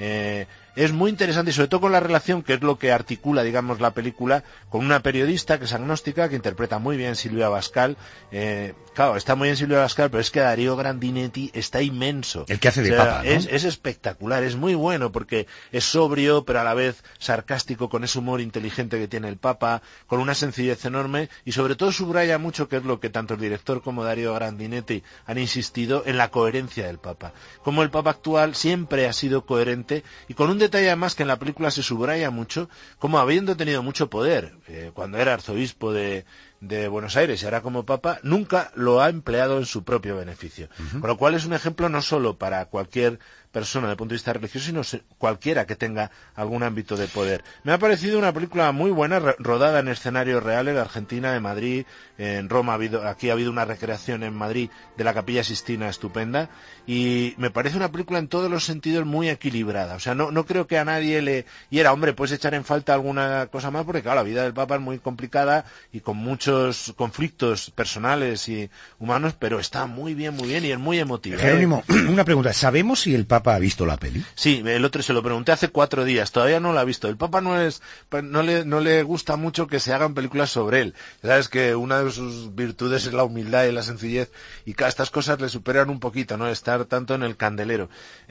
Es muy interesante, y sobre todo con la relación, que es lo que articula, digamos, la película, con una periodista que es agnóstica, que interpreta muy bien Silvia Abascal. Claro, está muy bien Silvia Abascal, pero es que Darío Grandinetti está inmenso. El que hace de papa, ¿no? Es espectacular, es muy bueno, porque es sobrio, pero a la vez sarcástico, con ese humor inteligente que tiene el Papa, con una sencillez enorme, y sobre todo subraya mucho, que es lo que tanto el director como Darío Grandinetti han insistido, en la coherencia del Papa. Como el Papa actual siempre ha sido coherente, y con un detalle además que en la película se subraya mucho, como habiendo tenido mucho poder, cuando era arzobispo de Buenos Aires y ahora como papa, nunca lo ha empleado en su propio beneficio. Con lo cual es un ejemplo no solo para cualquier persona desde el punto de vista religioso, sino cualquiera que tenga algún ámbito de poder. Me ha parecido una película muy buena, rodada en escenarios reales, de Argentina, de Madrid, en Roma aquí ha habido una recreación en Madrid de la Capilla Sixtina estupenda, y me parece una película en todos los sentidos muy equilibrada. O sea, no creo que a nadie le hiera, hombre, puedes echar en falta alguna cosa más, porque claro, la vida del Papa es muy complicada y con muchos conflictos personales y humanos, pero está muy bien y es muy emotiva. Jerónimo, una pregunta, ¿sabemos si el Papa ha visto la peli? Sí, el otro se lo pregunté hace 4 días, todavía no la ha visto. El Papa no le gusta mucho que se hagan películas sobre él. Sabes que una de sus virtudes es la humildad y la sencillez, y estas cosas le superan un poquito, ¿no? Estar tanto en el candelero.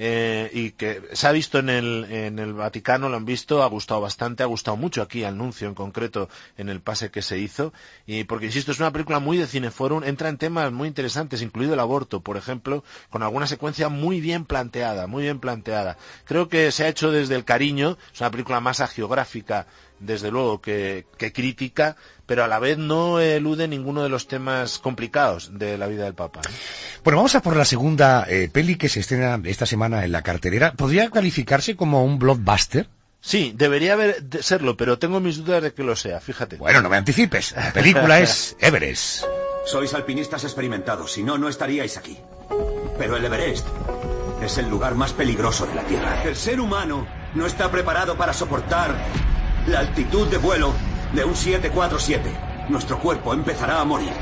Y que se ha visto en el Vaticano, lo han visto, ha gustado bastante, ha gustado mucho aquí al nuncio en concreto en el pase que se hizo, Y porque, insisto, es una película muy de Cineforum, entra en temas muy interesantes, incluido el aborto, por ejemplo, con alguna secuencia muy bien planteada, muy bien planteada. Creo que se ha hecho desde el cariño, es una película más agiográfica, desde luego, que crítica, pero a la vez no elude ninguno de los temas complicados de la vida del Papa. Bueno, vamos a por la segunda peli que se estrena esta semana en la cartelera. ¿Podría calificarse como un blockbuster? Sí, debería serlo, pero tengo mis dudas de que lo sea, fíjate. Bueno, no me anticipes. La película es Everest. Sois alpinistas experimentados, si no, no estaríais aquí. Pero el Everest es el lugar más peligroso de la Tierra. El ser humano no está preparado para soportar la altitud de vuelo de un 747. Nuestro cuerpo empezará a morir.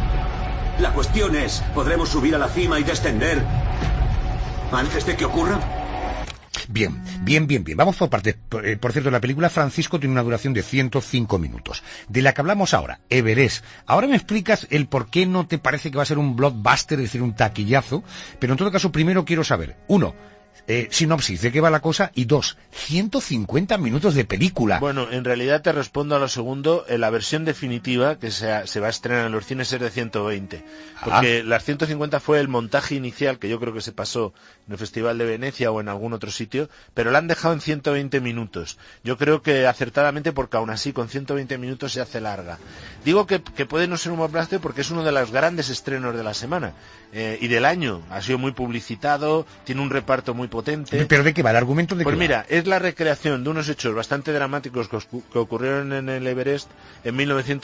La cuestión es, ¿podremos subir a la cima y descender antes de que ocurra? Bien. Vamos por partes. Por cierto, la película Francisco tiene una duración de 105 minutos. De la que hablamos ahora, Everest. Ahora me explicas el por qué no te parece que va a ser un blockbuster, es decir, un taquillazo. Pero en todo caso, primero quiero saber, 1, sinopsis, ¿de qué va la cosa? Y 2, 150 minutos de película. Bueno, en realidad te respondo a lo segundo. La versión definitiva que se va a estrenar en los cines es de 120. Porque las 150 fue el montaje inicial, que yo creo que se pasó en el Festival de Venecia o en algún otro sitio, pero la han dejado en 120 minutos. Yo creo que acertadamente, porque aún así con 120 minutos se hace larga. Digo que puede no ser un blockbuster porque es uno de los grandes estrenos de la semana y del año. Ha sido muy publicitado, tiene un reparto muy potente. ¿Pero de qué va? ¿El argumento de qué va? Pues mira, es la recreación de unos hechos bastante dramáticos que ocurrieron en el Everest en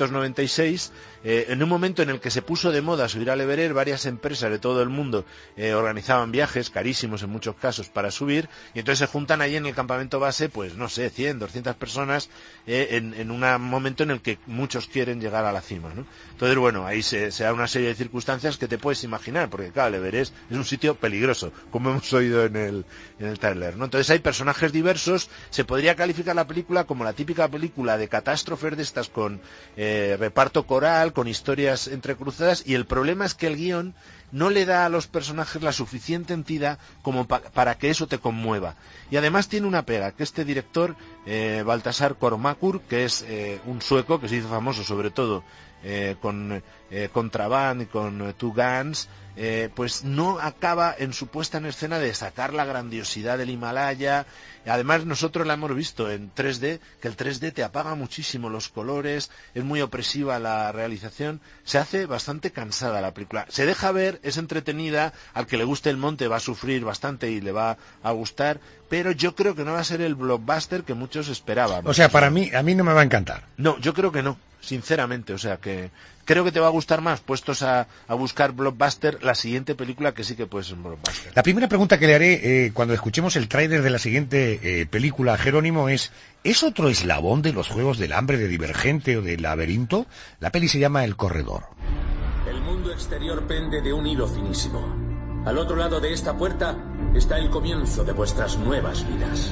1996, en un momento en el que se puso de moda subir al Everest. Varias empresas de todo el mundo organizaban viajes carísimos en muchos casos para subir, y entonces se juntan allí en el campamento base, pues no sé, 100, 200 personas en un momento en el que muchos quieren llegar a la cima, ¿no? Entonces, bueno, ahí se da una serie de circunstancias que te puedes imaginar, porque claro, el Everest es un sitio peligroso, como hemos oído en el tráiler, ¿no? Entonces hay personajes diversos. Se podría calificar la película como la típica película de catástrofes de estas, con reparto coral, con historias entrecruzadas, y el problema es que el guión no le da a los personajes la suficiente entidad como para que eso te conmueva. Y además tiene una pega, que este director, Baltasar Kormákur, que es un sueco que se hizo famoso sobre todo con Contraband y con Two Guns, pues no acaba en su puesta en escena de sacar la grandiosidad del Himalaya. Además, nosotros la hemos visto en 3D, que el 3D te apaga muchísimo los colores, es muy opresiva la realización, se hace bastante cansada la película. Se deja ver, es entretenida, al que le guste el monte va a sufrir bastante y le va a gustar, pero yo creo que no va a ser el blockbuster que muchos esperaban. O sea, a mí no me va a encantar. No, yo creo que no, sinceramente, o sea que creo que te va a gustar más, puestos a buscar blockbuster, la siguiente película, que sí que puede ser un blockbuster. La primera pregunta que le haré cuando escuchemos el tráiler de la siguiente película, Jerónimo, ¿es otro eslabón de los Juegos del Hambre, de Divergente o de Laberinto? La peli se llama El Corredor. El mundo exterior pende de un hilo finísimo. Al otro lado de esta puerta está el comienzo de vuestras nuevas vidas.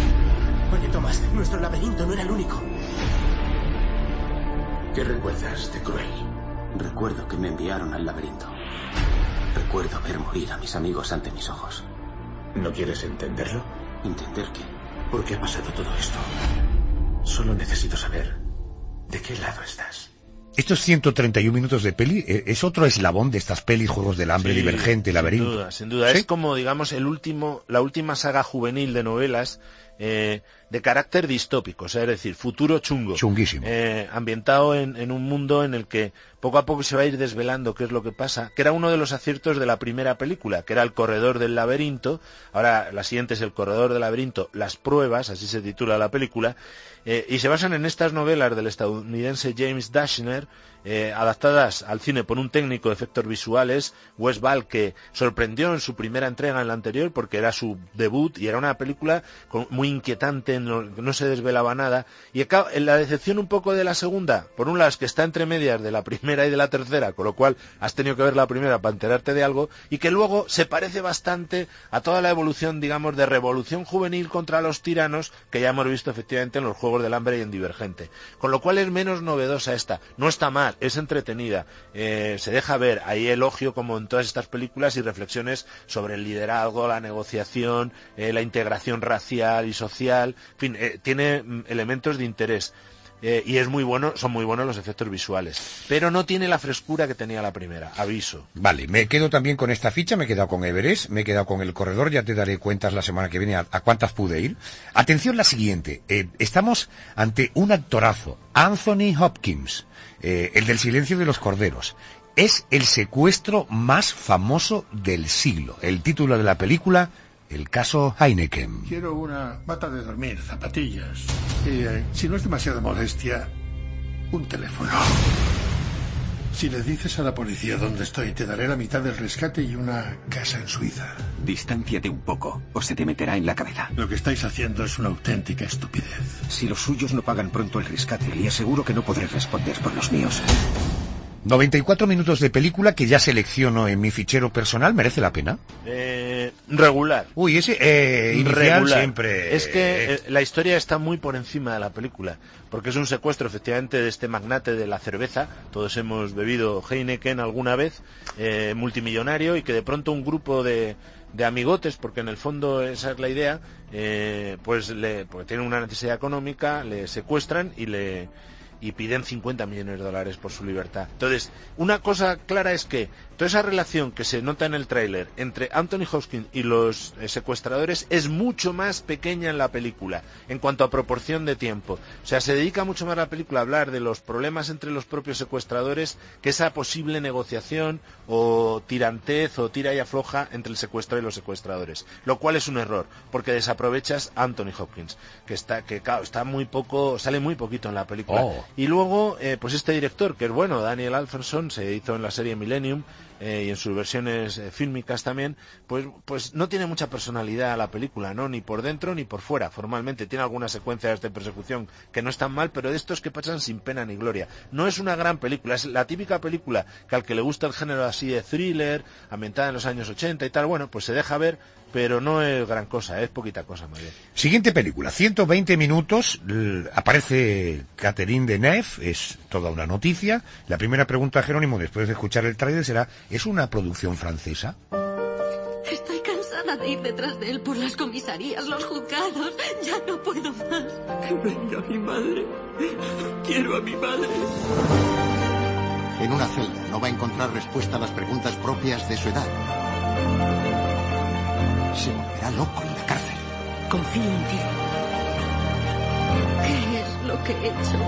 Oye, Tomás, nuestro laberinto no era el único. ¿Qué recuerdas de Cruel? Recuerdo que me enviaron al laberinto. Recuerdo ver morir a mis amigos ante mis ojos. ¿No quieres entenderlo? ¿Entender qué? ¿Por qué ha pasado todo esto? Solo necesito saber de qué lado estás. Estos 131 minutos de peli es otro eslabón de estas pelis, Juegos del Hambre, sí, Divergente, Laberinto. Sin duda. ¿Sí? Es como, digamos, la última saga juvenil de novelas de carácter distópico, o sea, es decir, futuro chungo. Chunguísimo. Ambientado en un mundo en el que poco a poco se va a ir desvelando qué es lo que pasa, que era uno de los aciertos de la primera película, que era El Corredor del Laberinto. Ahora la siguiente es El Corredor del Laberinto, Las Pruebas, así se titula la película, y se basan en estas novelas del estadounidense James Dashner, adaptadas al cine por un técnico de efectos visuales, Wes Ball, que sorprendió en su primera entrega en la anterior porque era su debut y era una película muy inquietante, no se desvelaba nada, y la decepción un poco de la segunda, por un lado es que está entre medias de la primera y de la tercera, con lo cual has tenido que ver la primera para enterarte de algo, y que luego se parece bastante a toda la evolución, digamos, de revolución juvenil contra los tiranos que ya hemos visto efectivamente en los Juegos del Hambre y en Divergente, con lo cual es menos novedosa esta. No está mal, es entretenida, se deja ver, ahí elogio como en todas estas películas y reflexiones sobre el liderazgo, la negociación, la integración racial y social, en fin, tiene elementos de interés. y es muy bueno, son muy buenos los efectos visuales, pero no tiene la frescura que tenía la primera, aviso. Vale, me quedo también con esta ficha, me he quedado con Everest, me he quedado con El Corredor, ya te daré cuentas la semana que viene a cuántas pude ir. Atención la siguiente, estamos ante un actorazo, Anthony Hopkins, el del Silencio de los Corderos. Es el secuestro más famoso del siglo. El título de la película, El caso Heineken. Quiero una bata de dormir, zapatillas y, si no es demasiada molestia, un teléfono. Si le dices a la policía dónde estoy, te daré la mitad del rescate y una casa en Suiza. Distánciate un poco, o se te meterá en la cabeza. Lo que estáis haciendo es una auténtica estupidez. Si los suyos no pagan pronto el rescate, le aseguro que no podré responder por los míos. 94 minutos de película que ya selecciono en mi fichero personal, ¿merece la pena? Regular. Uy, ese inicial regular. Siempre... Es que la historia está muy por encima de la película, porque es un secuestro efectivamente de este magnate de la cerveza, todos hemos bebido Heineken alguna vez, multimillonario, y que de pronto un grupo de amigotes, porque en el fondo esa es la idea, pues tienen una necesidad económica, le secuestran y piden $50 millones por su libertad. Entonces, una cosa clara es que toda esa relación que se nota en el tráiler entre Anthony Hopkins y los secuestradores es mucho más pequeña en la película, en cuanto a proporción de tiempo. O sea, se dedica mucho más la película a hablar de los problemas entre los propios secuestradores que esa posible negociación o tirantez o tira y afloja entre el secuestrador y los secuestradores. Lo cual es un error, porque desaprovechas a Anthony Hopkins, que claro, está muy poco, sale muy poquito en la película. Y luego, pues este director, que es bueno, Daniel Alfredson, se hizo en la serie Millennium, y en sus versiones fílmicas también, pues no tiene mucha personalidad la película, ¿no? Ni por dentro ni por fuera. Formalmente tiene algunas secuencias de persecución que no están mal, pero de estos que pasan sin pena ni gloria. No es una gran película, es la típica película que al que le gusta el género así de thriller, ambientada en los años 80 y tal, bueno, pues se deja ver, pero no es gran cosa, es poquita cosa más bien. Siguiente película, 120 minutos, aparece Catherine Deneuve, es toda una noticia. La primera pregunta, Jerónimo, después de escuchar el tráiler será, ¿es una producción francesa? Estoy cansada de ir detrás de él por las comisarías, los juzgados, ya no puedo más. Que venga mi madre, quiero a mi madre. En una celda no va a encontrar respuesta a las preguntas propias de su edad. Se volverá loco en la cárcel. Confío en ti. ¿Qué es lo que he hecho?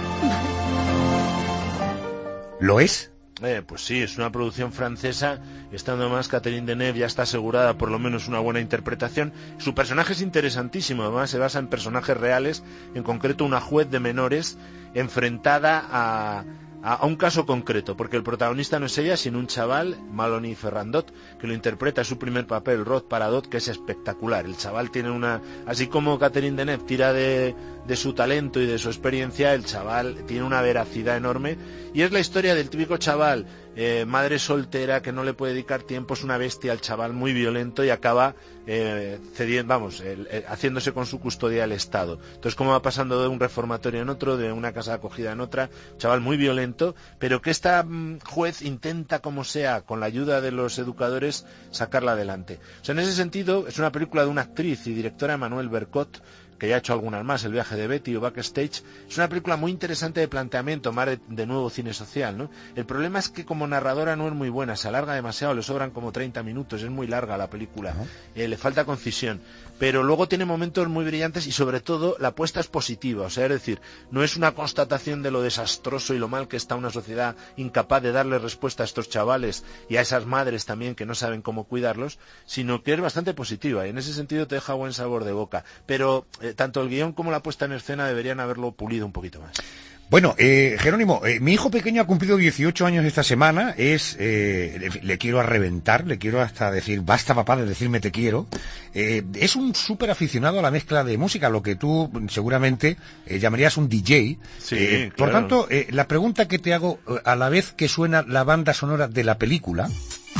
¿Lo es? Pues sí, es una producción francesa, estando más Catherine Deneuve ya está asegurada por lo menos una buena interpretación. Su personaje es interesantísimo, además se basa en personajes reales, en concreto una juez de menores enfrentada a un caso concreto, porque el protagonista no es ella, sino un chaval, Malony Ferrandot, que lo interpreta, es su primer papel, Rod Paradot, que es espectacular. El chaval tiene así como Catherine Deneuve tira de su talento y de su experiencia, el chaval tiene una veracidad enorme, y es la historia del típico chaval, madre soltera, que no le puede dedicar tiempo, es una bestia, el chaval muy violento, y acaba haciéndose con su custodia el Estado. Entonces, como va pasando de un reformatorio en otro, de una casa de acogida en otra, chaval muy violento, pero que esta juez intenta, como sea, con la ayuda de los educadores, sacarla adelante. O sea, en ese sentido, es una película de una actriz y directora, Emmanuelle Bercot, que ya ha hecho algunas más, El viaje de Betty o Backstage. Es una película muy interesante de planteamiento, más de nuevo cine social, ¿no? El problema es que como narradora no es muy buena, se alarga demasiado, le sobran como 30 minutos, es muy larga la película, le falta concisión, pero luego tiene momentos muy brillantes y sobre todo la apuesta es positiva, o sea, es decir, no es una constatación de lo desastroso y lo mal que está una sociedad incapaz de darle respuesta a estos chavales y a esas madres también que no saben cómo cuidarlos, sino que es bastante positiva y en ese sentido te deja buen sabor de boca, pero tanto el guión como la puesta en escena deberían haberlo pulido un poquito más. Bueno, Jerónimo, mi hijo pequeño ha cumplido 18 años esta semana, le quiero a reventar, le quiero hasta decir, basta papá de decirme te quiero, es un súper aficionado a la mezcla de música, lo que tú seguramente llamarías un DJ. Sí, Por claro. tanto, la pregunta que te hago, a la vez que suena la banda sonora de la película,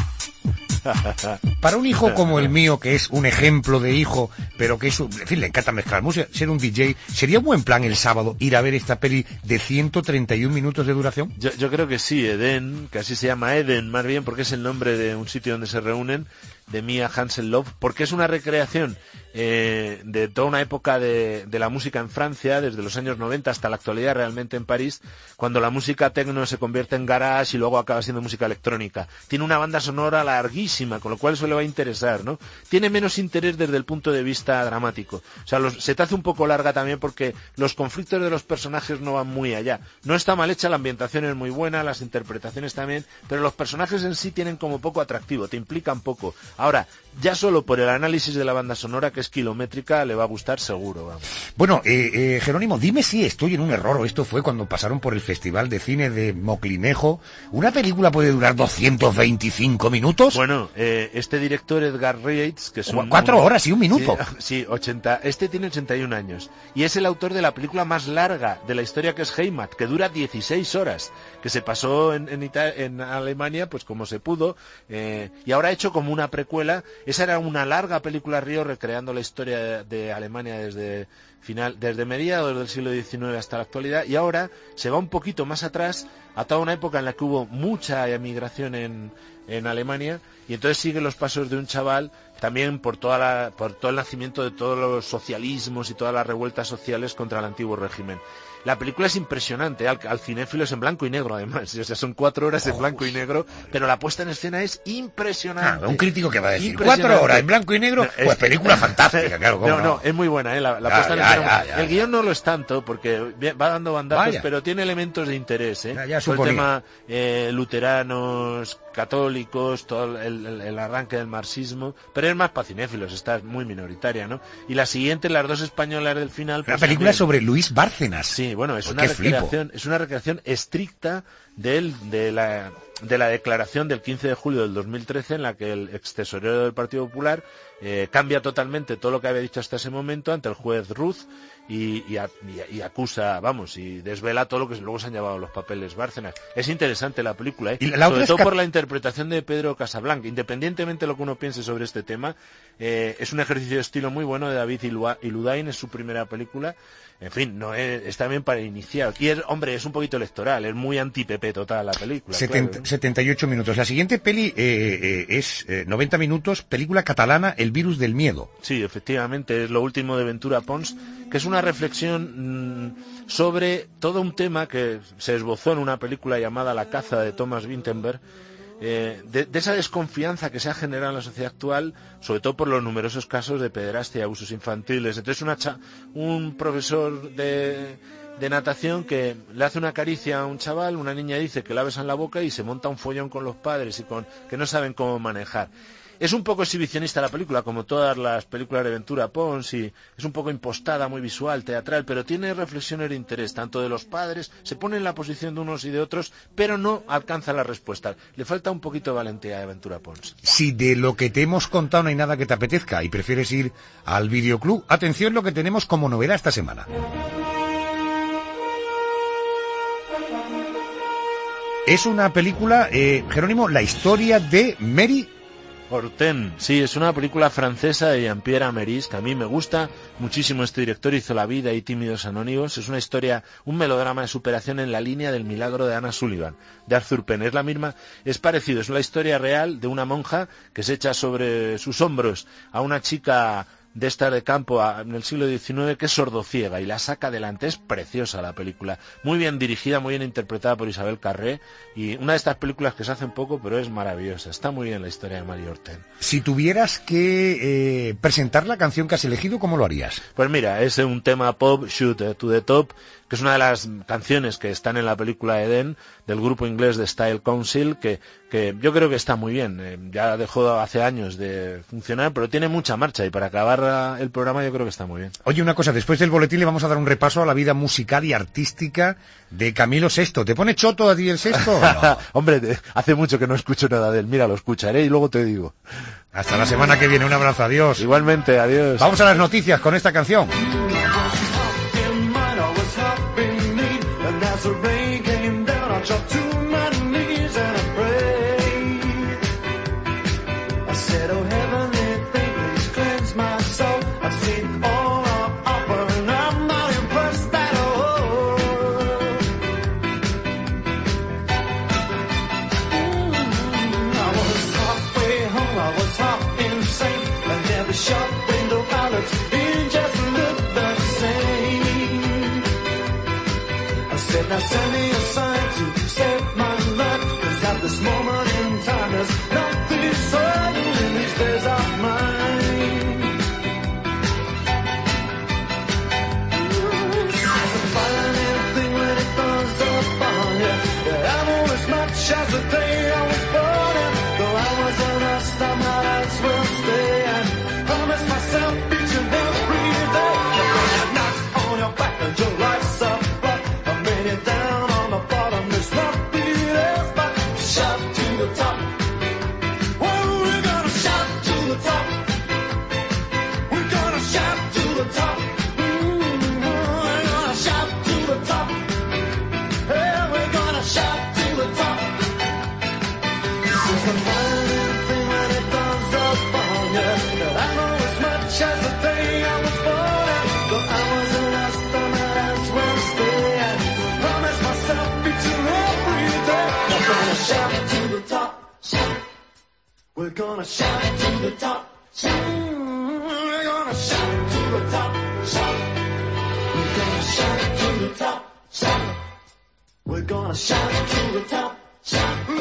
para un hijo como el mío, que es un ejemplo de hijo, pero que es, en fin, le encanta mezclar música, ser un DJ, ¿sería un buen plan el sábado ir a ver esta peli de 131 minutos de duración? Yo creo que sí, Eden, que así se llama Eden, más bien porque es el nombre de un sitio donde se reúnen, de Mia Hansen-Løve, porque es una recreación de toda una época de la música en Francia, desde los años 90 hasta la actualidad realmente en París, cuando la música techno se convierte en garage y luego acaba siendo música electrónica. Tiene una banda sonora larguísima, con lo cual eso le va a interesar, ¿no? Tiene menos interés desde el punto de vista dramático. O sea, se te hace un poco larga también porque los conflictos de los personajes no van muy allá. No está mal hecha, la ambientación es muy buena, las interpretaciones también, pero los personajes en sí tienen como poco atractivo, te implican poco. Ahora, ya solo por el análisis de la banda sonora, que es kilométrica, le va a gustar seguro, vamos. Bueno, Jerónimo, dime si estoy en un error, o esto fue cuando pasaron por el Festival de Cine de Moclinejo. ¿Una película puede durar 225 minutos? Bueno, este director Edgar Reitz, que es 4 horas y 1 minuto. Sí, 80, este tiene 81 años, y es el autor de la película más larga de la historia, que es Heimat, que dura 16 horas, que se pasó en Alemania, pues como se pudo, y ahora ha hecho como una precuela. Esa era una larga película, Río, recreando la historia de Alemania desde mediados del siglo XIX hasta la actualidad, y ahora se va un poquito más atrás, a toda una época en la que hubo mucha emigración en Alemania, y entonces sigue los pasos de un chaval, también por todo el nacimiento de todos los socialismos y todas las revueltas sociales contra el antiguo régimen. La película es impresionante, al cinéfilo es en blanco y negro además, o sea, son 4 horas en blanco y negro, pero la puesta en escena es impresionante. Un crítico que va a decir 4 horas en blanco y negro, pues película fantástica, claro. No, es muy buena, la puesta en escena. El guión no lo es tanto, porque va dando bandazos, pero tiene elementos de interés, todo el tema luteranos, católicos, todo el arranque del marxismo, pero es más para cinéfilos, está muy minoritaria, ¿no? Y la siguiente, las dos españolas del final... Una película sobre Luis Bárcenas. Sí, bueno, es una recreación estricta de la declaración del 15 de julio del 2013, en la que el ex tesorero del Partido Popular cambia totalmente todo lo que había dicho hasta ese momento ante el juez Ruz y acusa, y desvela todo lo que luego se han llevado los papeles Bárcenas. Es interesante la película, sobre todo por la interpretación de Pedro Casablanca. Independientemente de lo que uno piense sobre este tema, es un ejercicio de estilo muy bueno de David Iludain, es su primera película. En fin, está bien para iniciar. Y es un poquito electoral, es muy anti-PP total la película. 78 minutos. La siguiente peli es 90 minutos, película catalana, El virus del miedo. Sí, efectivamente, es lo último de Ventura Pons, que es una reflexión sobre todo un tema que se esbozó en una película llamada La caza, de Thomas Vinterberg, de esa desconfianza que se ha generado en la sociedad actual, sobre todo por los numerosos casos de pederastia y abusos infantiles. Entonces un profesor de natación que le hace una caricia a un chaval, una niña dice que la besa en la boca y se monta un follón con los padres y que no saben cómo manejar. Es un poco exhibicionista la película, como todas las películas de Ventura Pons, y es un poco impostada, muy visual, teatral, pero tiene reflexiones de interés, tanto de los padres, se pone en la posición de unos y de otros, pero no alcanza la respuesta. Le falta un poquito de valentía a Ventura Pons. Si de lo que te hemos contado no hay nada que te apetezca y prefieres ir al videoclub, atención lo que tenemos como novedad esta semana. Es una película, Jerónimo, la historia de Mary Horten, sí, es una película francesa de Jean-Pierre Améris, que a mí me gusta muchísimo. Este director hizo La vida y Tímidos anónimos. Es una historia, un melodrama de superación en la línea del milagro de Anna Sullivan, de Arthur Penn. Es la misma, es parecido, es la historia real de una monja que se echa sobre sus hombros a una chica de estar de campo en el siglo XIX, que es sordociega, y la saca adelante. Es preciosa la película, muy bien dirigida, muy bien interpretada por Isabel Carré, y una de estas películas que se hacen poco pero es maravillosa. Está muy bien la historia de Mary Horten. Si tuvieras que presentar la canción que has elegido, ¿cómo lo harías? Pues mira, es un tema pop, Shoot to the Top, que es una de las canciones que están en la película Eden, del grupo inglés de Style Council, que yo creo que está muy bien. Ya dejó hace años de funcionar, pero tiene mucha marcha, y para acabar el programa yo creo que está muy bien. Oye, una cosa, después del boletín le vamos a dar un repaso a la vida musical y artística de Camilo VI. ¿Te pone choto a ti el Sexto? No. Hombre, hace mucho que no escucho nada de él. Mira, lo escucharé y luego te digo. Hasta la semana que viene, un abrazo, adiós. Igualmente, adiós. Vamos a las noticias con esta canción. I was hot said, now send me a sign to save my life, 'cause at this moment in time there's nothing certain in these days of mine. There's a funny thing when it comes up on you, that I know as much as the day I was born in. Though I was a lost, I might as well stay and promise myself each and every day I'm gonna knock on your back and your life's up, but I'm laying down on the bottom. There's nothing else but to shout to the top. Well, we're gonna shout to the top. We're gonna shout to the top. We're gonna shout to the top. Hey, we're gonna shout to the top. This is the funny thing when it comes up on you, that I know as much as the day I was born in. Though I was a lost, I might as well stay and promise myself each and every day I'm gonna shout to the top. Shout. We're gonna shout to the top. Shout. We're gonna shout to the top. Shout. We're gonna shout to the top. Shout. We're gonna shout to the top. Shout.